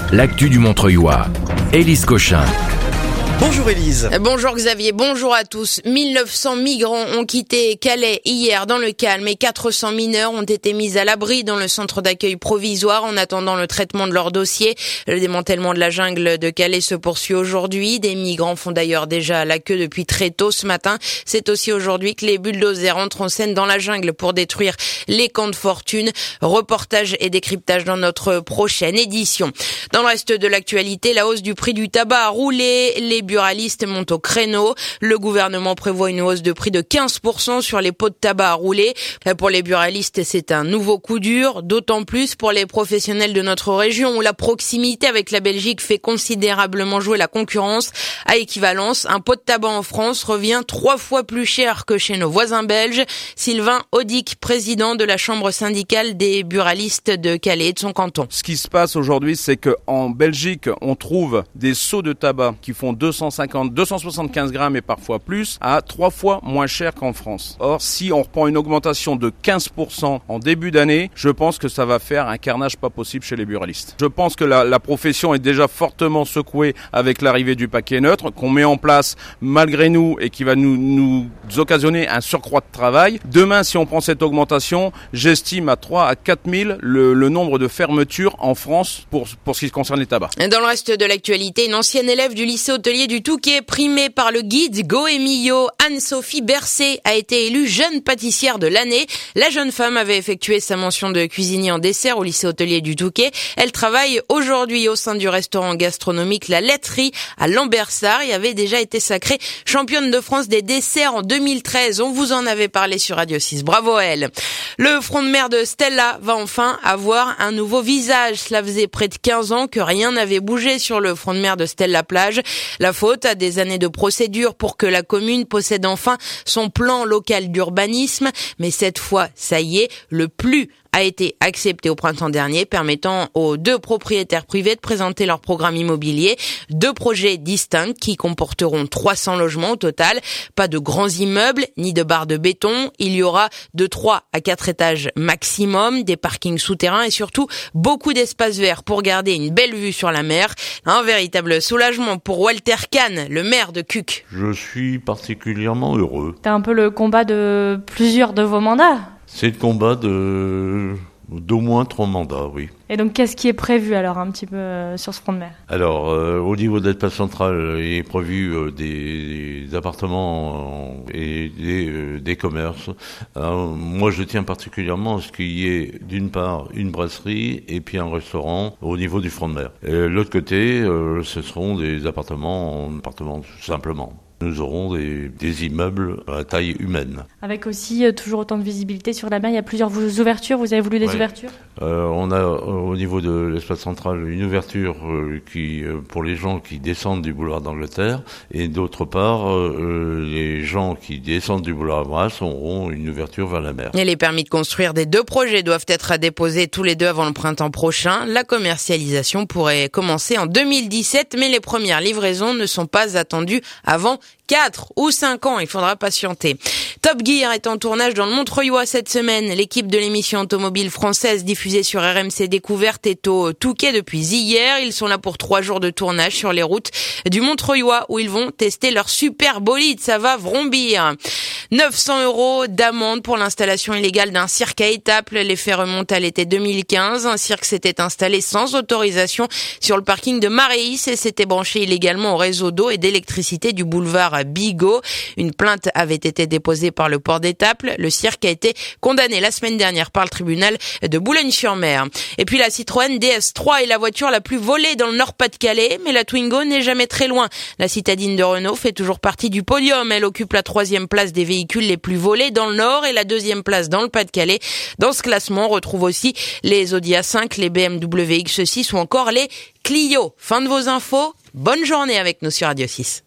l'actu du Montreuillois. Élise Cochin. Bonjour Élise. Bonjour Xavier, bonjour à tous. 1900 migrants ont quitté Calais hier dans le calme et 400 mineurs ont été mis à l'abri dans le centre d'accueil provisoire en attendant le traitement de leur dossier. Le démantèlement de la jungle de Calais se poursuit aujourd'hui. Des migrants font d'ailleurs déjà la queue depuis très tôt ce matin. C'est aussi aujourd'hui que les bulldozers entrent en scène dans la jungle pour détruire les camps de fortune. Reportage et décryptage dans notre prochaine édition. Dans le reste de l'actualité, la hausse du prix du tabac a roulé. Les buralistes montent au créneau. Le gouvernement prévoit une hausse de prix de 15% sur les pots de tabac à rouler. Pour les buralistes, c'est un nouveau coup dur, d'autant plus pour les professionnels de notre région où la proximité avec la Belgique fait considérablement jouer la concurrence. À équivalence, un pot de tabac en France revient 3 fois plus cher que chez nos voisins belges. Sylvain Audic, président de la chambre syndicale des buralistes de Calais et de son canton. Ce qui se passe aujourd'hui, c'est qu'en Belgique, on trouve des seaux de tabac qui font 275 grammes et parfois plus, à 3 fois moins cher qu'en France. Or, si on reprend une augmentation de 15% en début d'année, je pense que ça va faire un carnage pas possible chez les buralistes. Je pense que la profession est déjà fortement secouée avec l'arrivée du paquet neutre, qu'on met en place malgré nous et qui va nous occasionner un surcroît de travail. Demain, si on prend cette augmentation, j'estime à 3 à 4 000 le nombre de fermetures en France pour ce qui concerne les tabacs. Dans le reste de l'actualité, une ancienne élève du lycée hôtelier du Touquet, primée par le guide Goemio, Anne-Sophie Bercé a été élue jeune pâtissière de l'année. La jeune femme avait effectué sa mention de cuisinier en dessert au lycée hôtelier du Touquet. Elle travaille aujourd'hui au sein du restaurant gastronomique La Laiterie à Lambersart et avait déjà été sacrée championne de France des desserts en 2013. On vous en avait parlé sur Radio 6. Bravo à elle. Le front de mer de Stella va enfin avoir un nouveau visage. Cela faisait près de 15 ans que rien n'avait bougé sur le front de mer de Stella Plage. La faute à des années de procédure pour que la commune possède enfin son plan local d'urbanisme. Mais cette fois, ça y est, le plus a été accepté au printemps dernier, permettant aux 2 propriétaires privés de présenter leur programme immobilier. 2 projets distincts qui comporteront 300 logements au total. Pas de grands immeubles, ni de barres de béton. Il y aura de 3 à 4 étages maximum, des parkings souterrains et surtout beaucoup d'espaces verts pour garder une belle vue sur la mer. Un véritable soulagement pour Walter Kahn, le maire de Cuques. Je suis particulièrement heureux. C'est un peu le combat de plusieurs de vos mandats. C'est le combat d'au moins 3 mandats, oui. Et donc, qu'est-ce qui est prévu alors un petit peu sur ce front de mer ? Alors, au niveau de l'espace central, il est prévu des appartements et des commerces. Alors, moi, je tiens particulièrement à ce qu'il y ait d'une part une brasserie et puis un restaurant au niveau du front de mer. Et l'autre côté, ce seront des appartements tout simplement. Nous aurons des immeubles à taille humaine. Avec aussi toujours autant de visibilité sur la mer, il y a plusieurs ouvertures, vous avez voulu des ouvertures ? On a au niveau de l'espace central une ouverture qui pour les gens qui descendent du boulevard d'Angleterre et d'autre part les gens qui descendent du boulevard Brasse auront une ouverture vers la mer. Et les permis de construire des 2 projets doivent être déposés tous les 2 avant le printemps prochain. La commercialisation pourrait commencer en 2017, mais les premières livraisons ne sont pas attendues avant 4 ou 5 ans, il faudra patienter. Top Gear est en tournage dans le Montreuillois cette semaine. L'équipe de l'émission automobile française diffusée sur RMC Découverte est au Touquet depuis hier. Ils sont là pour 3 jours de tournage sur les routes du Montreuillois où ils vont tester leur super bolide. Ça va vrombir. 900 € d'amende pour l'installation illégale d'un cirque à Étaples. Les faits remontent à l'été 2015. Un cirque s'était installé sans autorisation sur le parking de Maréis et s'était branché illégalement au réseau d'eau et d'électricité du boulevard Bigot. Une plainte avait été déposée par le port d'Étaples. Le cirque a été condamné la semaine dernière par le tribunal de Boulogne-sur-Mer. Et puis la Citroën DS3 est la voiture la plus volée dans le Nord-Pas-de-Calais, mais la Twingo n'est jamais très loin. La citadine de Renault fait toujours partie du podium. Elle occupe la 3e place des véhicules les plus volés dans le Nord et la 2e place dans le Pas-de-Calais. Dans ce classement, on retrouve aussi les Audi A5, les BMW X6 ou encore les Clio. Fin de vos infos. Bonne journée avec nous sur Radio 6.